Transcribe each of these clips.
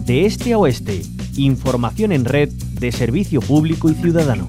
De este a oeste, información en red de servicio público y ciudadano.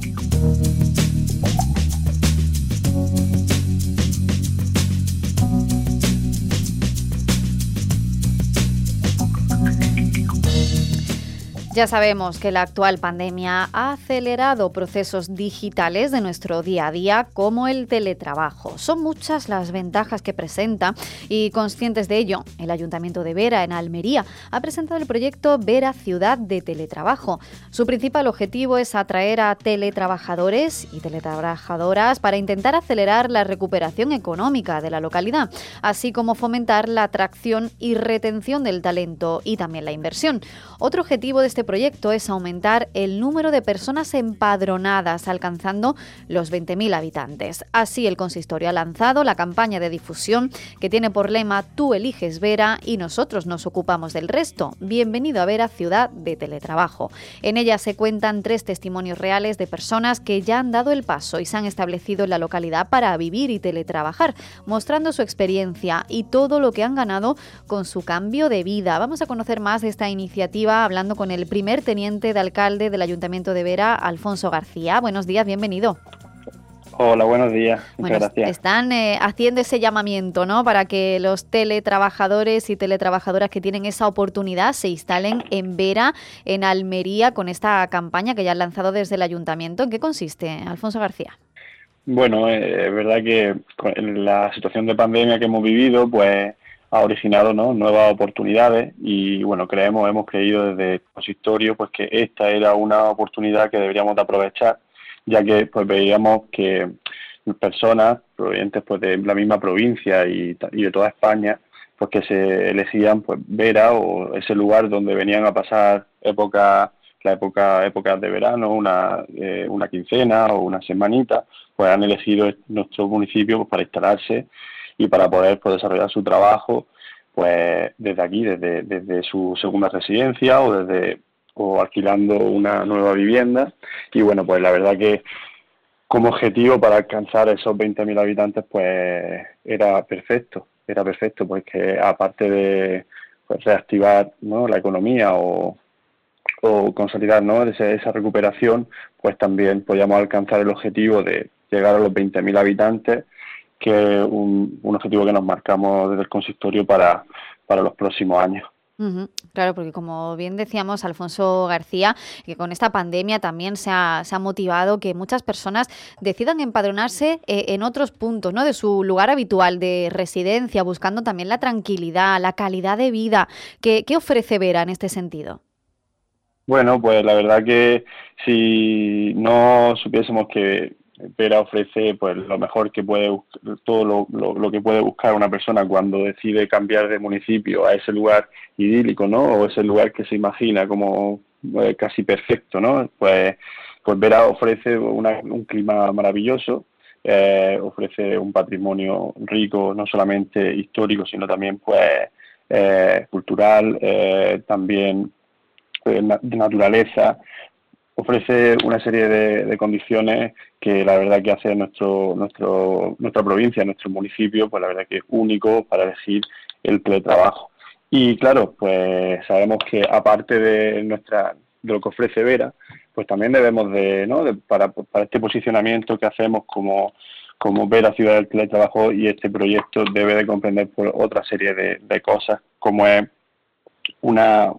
Ya sabemos que la actual pandemia ha acelerado procesos digitales de nuestro día a día, como el teletrabajo. Son muchas las ventajas que presenta y, conscientes de ello, el Ayuntamiento de Vera, en Almería, ha presentado el proyecto Vera Ciudad de Teletrabajo. Su principal objetivo es atraer a teletrabajadores y teletrabajadoras para intentar acelerar la recuperación económica de la localidad, así como fomentar la atracción y retención del talento y también la inversión. Otro objetivo de este proyecto es aumentar el número de personas empadronadas, alcanzando los 20.000 habitantes. Así, el consistorio ha lanzado la campaña de difusión que tiene por lema "Tú eliges Vera y nosotros nos ocupamos del resto". Bienvenido a Vera, ciudad de teletrabajo. En ella se cuentan 3 testimonios reales de personas que ya han dado el paso y se han establecido en la localidad para vivir y teletrabajar, mostrando su experiencia y todo lo que han ganado con su cambio de vida. Vamos a conocer más de esta iniciativa hablando con el primer teniente de alcalde del Ayuntamiento de Vera, Alfonso García. Buenos días, bienvenido. Hola, buenos días. Muchas gracias. Están haciendo ese llamamiento, ¿no?, para que los teletrabajadores y teletrabajadoras que tienen esa oportunidad se instalen en Vera, en Almería, con esta campaña que ya han lanzado desde el Ayuntamiento. ¿En qué consiste, Alfonso García? Bueno, es verdad que con la situación de pandemia que hemos vivido, pues ha originado, ¿no?, nuevas oportunidades y, bueno, hemos creído desde el consistorio pues que esta era una oportunidad que deberíamos de aprovechar, ya que pues veíamos que personas provenientes pues de la misma provincia y de toda España, pues que se elegían pues Vera o ese lugar donde venían a pasar épocas de verano, una quincena o una semanita, pues han elegido nuestro municipio pues para instalarse y para poder pues desarrollar su trabajo pues desde aquí, desde su segunda residencia o alquilando una nueva vivienda. Y bueno, pues la verdad que como objetivo para alcanzar esos 20.000 habitantes pues era perfecto porque aparte de pues reactivar, ¿no?, la economía o consolidar, ¿no?, esa recuperación, pues también podíamos alcanzar el objetivo de llegar a los 20.000 habitantes, que es un objetivo que nos marcamos desde el consistorio para los próximos años. Claro, porque como bien decíamos, Alfonso García, que con esta pandemia también se ha motivado que muchas personas decidan empadronarse en otros puntos, ¿no?, de su lugar habitual de residencia, buscando también la tranquilidad, la calidad de vida. ¿Qué ofrece Vera en este sentido? Bueno, pues la verdad que si no supiésemos que Vera ofrece pues lo mejor que puede, todo lo que puede buscar una persona cuando decide cambiar de municipio a ese lugar idílico, ¿no?, o ese lugar que se imagina como casi perfecto, ¿no? Pues Vera ofrece un clima maravilloso, ofrece un patrimonio rico, no solamente histórico, sino también pues cultural, también de naturaleza. Ofrece una serie de condiciones que la verdad que hace nuestra provincia, nuestro municipio, pues la verdad que es único para elegir el teletrabajo. Y claro, pues sabemos que aparte de lo que ofrece Vera, pues también debemos para este posicionamiento que hacemos como Vera Ciudad del Teletrabajo, y este proyecto debe de comprender por otra serie de cosas, como es una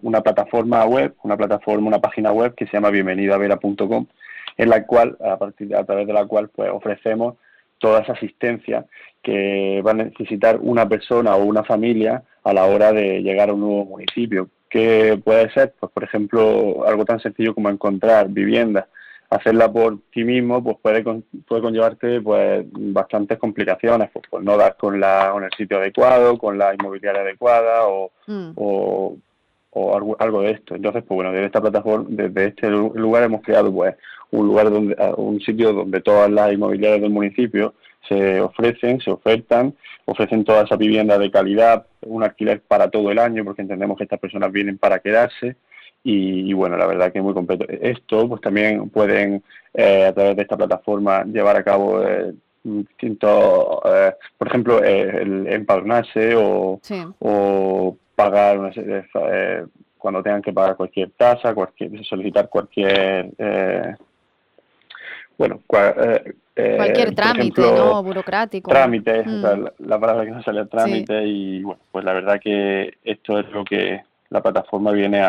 página web que se llama bienvenidavera.com, en la cual, a través de la cual pues ofrecemos toda esa asistencia que va a necesitar una persona o una familia a la hora de llegar a un nuevo municipio. ¿Qué puede ser? Pues por ejemplo, algo tan sencillo como encontrar vivienda. Hacerla por ti mismo pues puede conllevarte pues bastantes complicaciones, pues no dar con el sitio adecuado, con la inmobiliaria adecuada o algo de esto. Entonces, pues bueno, desde esta plataforma, desde este lugar hemos creado pues un sitio donde todas las inmobiliarias del municipio se ofertan toda esa vivienda de calidad, un alquiler para todo el año, porque entendemos que estas personas vienen para quedarse. Y bueno, la verdad que es muy completo. Esto pues también pueden a través de esta plataforma llevar a cabo distintos, por ejemplo, el empadronarse Sí. o pagar cuando tengan que pagar cualquier tasa, solicitar cualquier cualquier por trámite, ejemplo, ¿no? Burocrático. trámite, o sea, la palabra que no sale trámite, Sí. y bueno, pues la verdad que esto es lo que la plataforma viene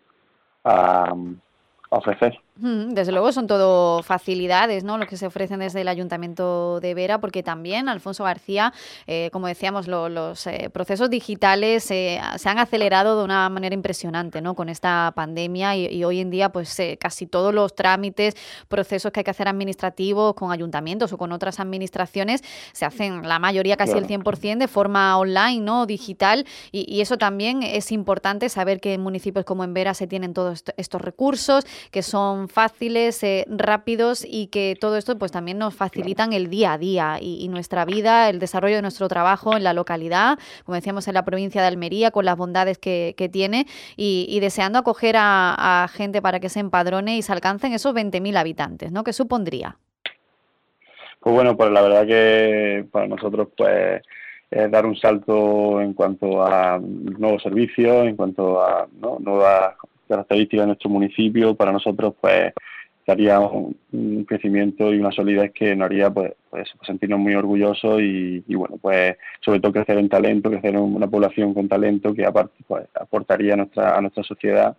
a ofrecer. Desde luego son todo facilidades, ¿no? Lo que se ofrecen desde el Ayuntamiento de Vera, porque también, Alfonso García, como decíamos, los procesos digitales se han acelerado de una manera impresionante, ¿no? Con esta pandemia y hoy en día, pues casi todos los trámites, procesos que hay que hacer administrativos con ayuntamientos o con otras administraciones, se hacen la mayoría, casi el Claro. 100%, de forma online, ¿no? Digital, y eso también es importante, saber que en municipios como en Vera se tienen todos estos recursos, que son fáciles, rápidos, y que todo esto pues también nos facilitan el día a día y nuestra vida, el desarrollo de nuestro trabajo en la localidad, como decíamos, en la provincia de Almería, con las bondades que tiene, y deseando acoger a gente para que se empadrone y se alcancen esos 20.000 habitantes, ¿no? ¿Qué supondría? Pues bueno, pues la verdad que para nosotros pues es dar un salto en cuanto a nuevos servicios, en cuanto a, ¿no?, nuevas características de nuestro municipio. Para nosotros pues daría un crecimiento y una solidez que nos haría pues sentirnos muy orgullosos y bueno, pues sobre todo crecer en talento, crecer en una población con talento que aparte pues aportaría a nuestra sociedad,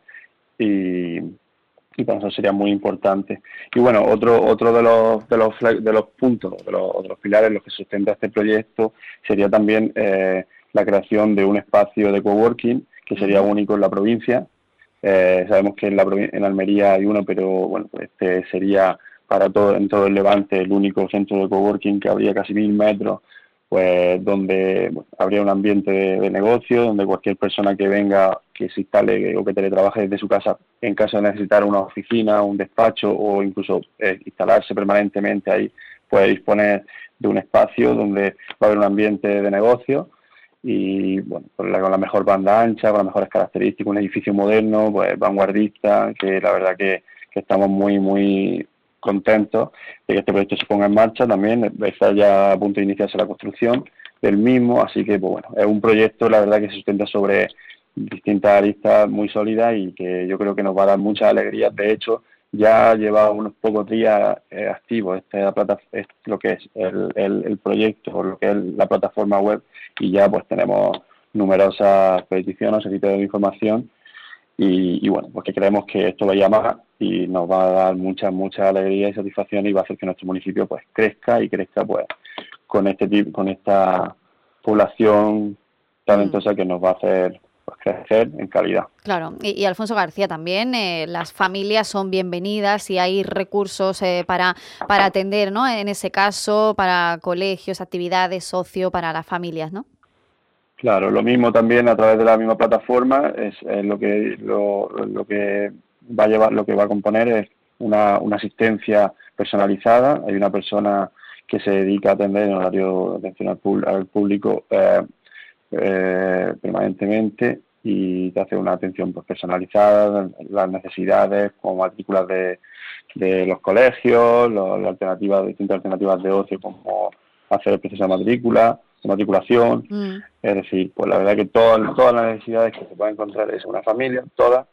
y para nosotros sería muy importante. Y bueno, otro de los puntos, de los pilares en los que sustenta este proyecto sería también la creación de un espacio de coworking que sería único en la provincia. Sabemos que en Almería hay uno, pero bueno, pues este sería en todo el Levante el único centro de coworking, que habría casi 1.000 metros, pues donde habría un ambiente de negocio, donde cualquier persona que venga, que se instale o que teletrabaje desde su casa, en caso de necesitar una oficina, un despacho o incluso instalarse permanentemente ahí, puede disponer de un espacio donde va a haber un ambiente de negocio y bueno, con la mejor banda ancha, con las mejores características, un edificio moderno, pues vanguardista, que la verdad que estamos muy, muy contentos de que este proyecto se ponga en marcha. También está ya a punto de iniciarse la construcción del mismo, así que pues bueno, es un proyecto la verdad que se sustenta sobre distintas aristas muy sólidas y que yo creo que nos va a dar muchas alegrías. De hecho, ya lleva unos pocos días activo lo que es el proyecto, lo que es la plataforma web, y ya pues tenemos numerosas peticiones, solicitudes de información. Y bueno, pues que creemos que esto va a llamar y nos va a dar mucha alegría y satisfacción, y va a hacer que nuestro municipio pues crezca pues con esta población talentosa que nos va a hacer pues crecer en calidad. Claro, y Alfonso García, también las familias son bienvenidas y hay recursos para atender, ¿no? En ese caso, para colegios, actividades, ocio, para las familias, ¿no? Claro, lo mismo también a través de la misma plataforma es lo que va a llevar, lo que va a componer es una asistencia personalizada. Hay una persona que se dedica a atender en horario de atención al público permanentemente, y te hace una atención pues personalizada, las necesidades, como matrículas de los colegios, distintas alternativas de ocio, como hacer el proceso de matriculación. Es decir, pues la verdad que todas las necesidades que se pueden encontrar es una familia, todos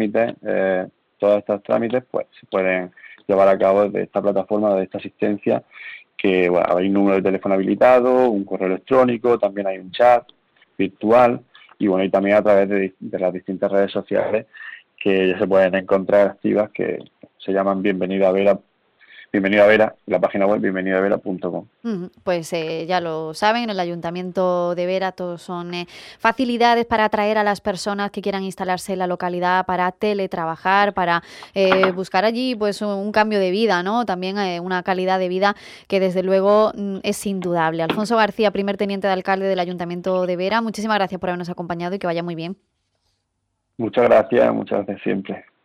estos trámites pues se pueden llevar a cabo desde esta plataforma, de esta asistencia, que bueno, hay un número de teléfono habilitado, un correo electrónico, también hay un chat virtual, y bueno, y también a través de las distintas redes sociales que ya se pueden encontrar activas, que se llaman Bienvenido a Vera, la página web bienvenidavera.com. Pues ya lo saben, en el Ayuntamiento de Vera todos son facilidades para atraer a las personas que quieran instalarse en la localidad, para teletrabajar, para buscar allí pues un cambio de vida, ¿no? También una calidad de vida que desde luego es indudable. Alfonso García, primer teniente de alcalde del Ayuntamiento de Vera, muchísimas gracias por habernos acompañado y que vaya muy bien. Muchas gracias siempre.